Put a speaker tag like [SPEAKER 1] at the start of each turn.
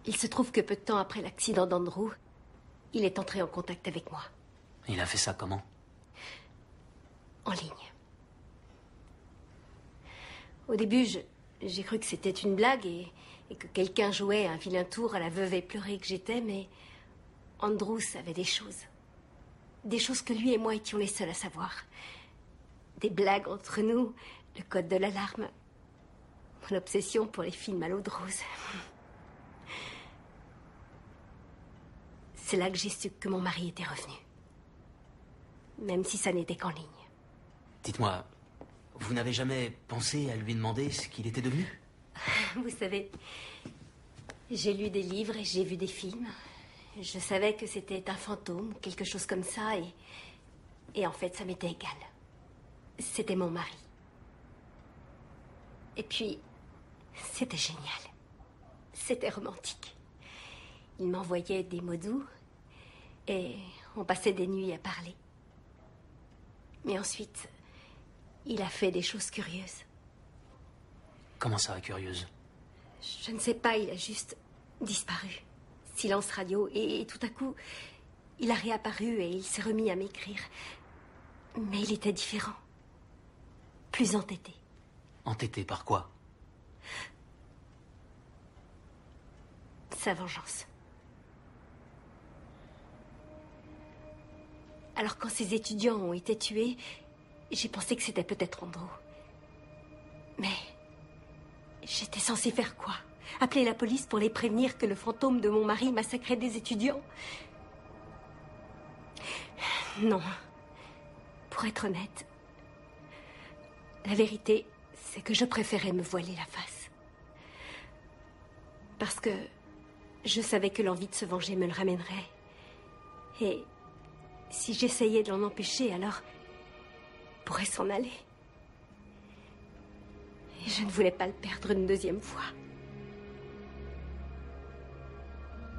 [SPEAKER 1] Il se trouve que peu de temps après l'accident d'Andrew, il est entré en contact avec moi.
[SPEAKER 2] Il a fait ça comment?
[SPEAKER 1] En ligne. Au début, j'ai cru que c'était une blague et que quelqu'un jouait un vilain tour à la veuve éplorée que j'étais, mais Andrew savait des choses. Des choses que lui et moi étions les seuls à savoir. Des blagues entre nous, le code de l'alarme, mon obsession pour les films à l'eau de rose. C'est là que j'ai su que mon mari était revenu. Même si ça n'était qu'en ligne.
[SPEAKER 2] Dites-moi, vous n'avez jamais pensé à lui demander ce qu'il était devenu?
[SPEAKER 1] Vous savez, j'ai lu des livres et j'ai vu des films. Je savais que c'était un fantôme, quelque chose comme ça, et en fait, ça m'était égal. C'était mon mari. Et puis, c'était génial. C'était romantique. Il m'envoyait des mots doux, et on passait des nuits à parler. Mais ensuite, il a fait des choses curieuses.
[SPEAKER 2] Comment ça, curieuse?
[SPEAKER 1] Je ne sais pas, il a juste disparu. Silence radio, et tout à coup, il a réapparu et il s'est remis à m'écrire. Mais il était différent. Plus entêté.
[SPEAKER 2] Entêté par quoi?
[SPEAKER 1] Sa vengeance. Alors quand ces étudiants ont été tués, j'ai pensé que c'était peut-être Andrew. Mais j'étais censée faire quoi? Appeler la police pour les prévenir que le fantôme de mon mari massacrait des étudiants? Non. Pour être honnête, la vérité, c'est que je préférais me voiler la face. Parce que je savais que l'envie de se venger me le ramènerait. Et si j'essayais de l'en empêcher, alors il pourrait s'en aller. Et je ne voulais pas le perdre une deuxième fois.